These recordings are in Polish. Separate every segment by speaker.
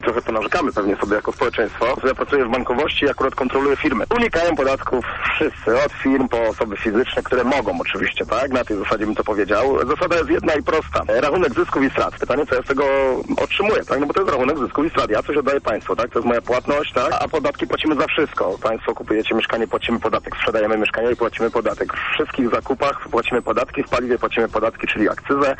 Speaker 1: Trochę ponarzekamy pewnie sobie jako społeczeństwo. Ja pracuję w bankowości i akurat kontroluję firmy. Unikają podatków wszyscy, od firm po osoby fizyczne, które mogą oczywiście, tak? Na tej zasadzie bym to powiedział. Zasada jest jedna i prosta. Rachunek zysków i strat. Pytanie, co ja z tego otrzymuję, tak? No bo to jest rachunek zysków i strat. Ja coś oddaję państwu, tak? To jest moja płatność, tak? A podatki płacimy za wszystko. Państwo kupujecie mieszkanie, płacimy podatek. Sprzedajemy mieszkanie i płacimy podatek. W wszystkich zakupach płacimy podatki, w paliwie płacimy podatki, czyli akcyzę,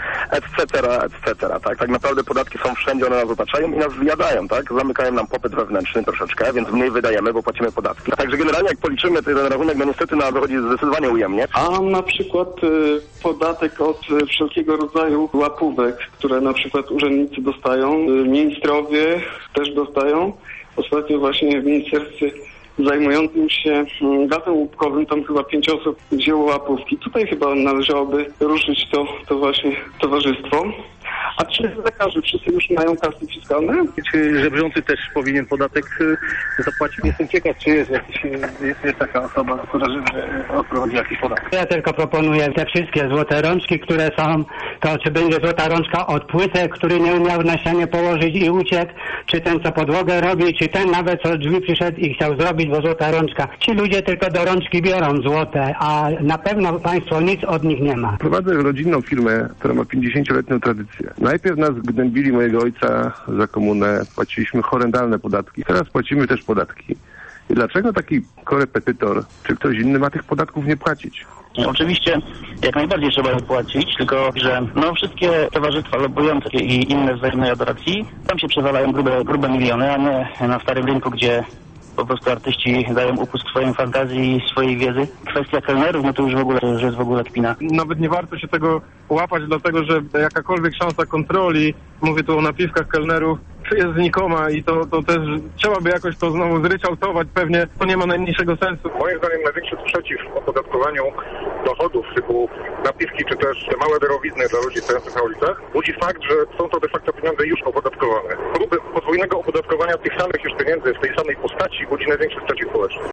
Speaker 1: etc., tak? Tak naprawdę podatki są wszędzie, one nas otaczają i nas zjadają, tak? Zamykają nam popyt wewnętrzny troszeczkę, więc mniej wydajemy, bo płacimy podatki. Także generalnie jak policzymy ten rachunek, no niestety nam wychodzi zdecydowanie ujemnie.
Speaker 2: A na przykład podatek od wszelkiego rodzaju łapówek, które na przykład urzędnicy dostają, ministrowie też dostają. Ostatnio właśnie w ministerstwie zajmującym się gazem łupkowym, tam chyba 5 osób wzięło łapówki. Tutaj chyba należałoby ruszyć to właśnie towarzystwo. A czy lekarze wszyscy już mają kasy fiskalne?
Speaker 3: Czy żebrzący też powinien podatek zapłacić? Jestem ciekaw, czy jest taka osoba, która odprowadzi jakiś podatek.
Speaker 4: Ja tylko proponuję te wszystkie złote rączki, które są, to czy będzie złota rączka od płytek, który nie umiał na ścianie położyć i uciekł, czy ten, co podłogę robi, czy ten nawet, co drzwi przyszedł i chciał zrobić, bo złota rączka. Ci ludzie tylko do rączki biorą złote, a na pewno państwo nic od nich nie ma.
Speaker 5: Prowadzę rodzinną firmę, która ma 50-letnią tradycję. Najpierw nas gnębili mojego ojca za komunę, płaciliśmy horrendalne podatki. Teraz płacimy też podatki. I dlaczego taki korepetytor czy ktoś inny ma tych podatków nie płacić?
Speaker 6: Oczywiście jak najbardziej trzeba je płacić, tylko że wszystkie towarzystwa lobbujące i inne wzajemnej adoracji, tam się przewalają grube miliony, a nie na starym rynku, gdzie po prostu artyści dają upust swojej fantazji i swojej wiedzy. Kwestia kelnerów, no to już że jest w ogóle kpina.
Speaker 7: Nawet nie warto się tego łapać, dlatego że jakakolwiek szansa kontroli, mówię tu o napiwkach kelnerów, jest znikoma i to też trzeba by jakoś to znowu zryczałtować, pewnie to nie ma najmniejszego sensu.
Speaker 8: Moim zdaniem największy sprzeciw opodatkowaniu dochodów typu napiwki czy też małe darowizny dla ludzi stojących na ulicach budzi fakt, że są to de facto pieniądze już opodatkowane. Próby podwójnego opodatkowania tych samych już pieniędzy w tej samej postaci budzi największy sprzeciw społeczny.